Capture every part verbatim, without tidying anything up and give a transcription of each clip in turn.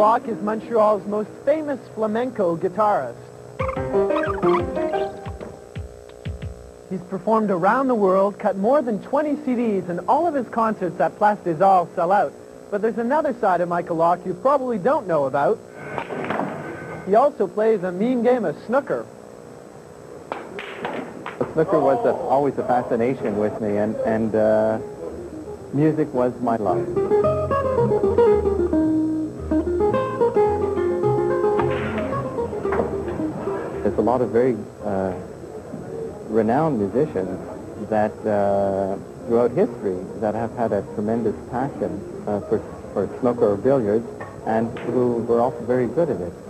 Locke is Montreal's most famous flamenco guitarist. He's performed around the world, cut more than twenty C Ds, and all of his concerts at Place des Arts sell out. But there's another side of Michael Locke you probably don't know about. He also plays a mean game of snooker. Snooker was a, always a fascination with me, and, and uh, music was my love. There's a lot of very uh, renowned musicians that uh, throughout history that have had a tremendous passion uh, for, for snooker or billiards, and who were also very good at it.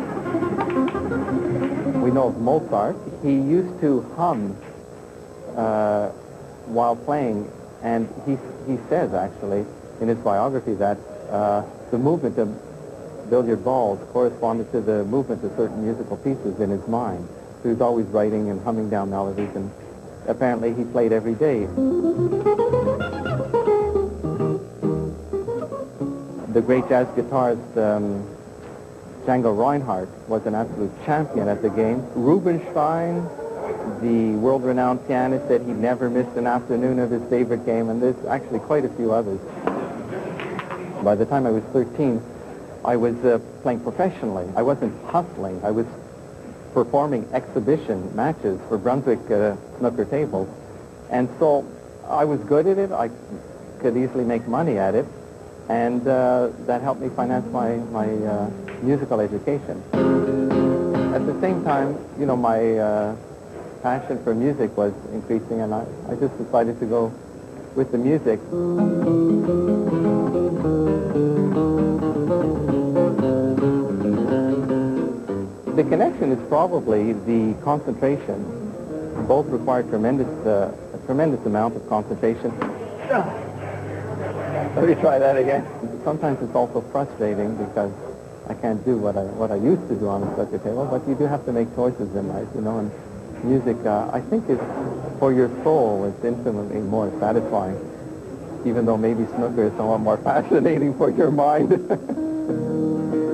We know of Mozart. He used to hum uh, while playing, and he, he says, actually, in his biography that uh, the movement of billiard balls corresponded to the movement of certain musical pieces in his mind. So he was always writing and humming down melodies, and apparently he played every day. The great jazz guitarist um, Django Reinhardt was an absolute champion at the game. Rubinstein, the world-renowned pianist, said he never missed an afternoon of his favorite game, and there's actually quite a few others. By the time I was thirteen, I was uh, playing professionally. I wasn't hustling. I was performing exhibition matches for Brunswick uh, snooker tables. And so I was good at it. I could easily make money at it. And uh, that helped me finance my, my uh, musical education. At the same time, you know, my uh, passion for music was increasing, and I, I just decided to go with the music. The connection is probably the concentration. Both require tremendous, uh, a tremendous amount of concentration. Let me try that again. Sometimes it's also frustrating because I can't do what I what I used to do on a snooker table, but you do have to make choices in life, you know, and music, uh, I think, is, for your soul, it's infinitely more satisfying, even though maybe snooker is somewhat more fascinating for your mind.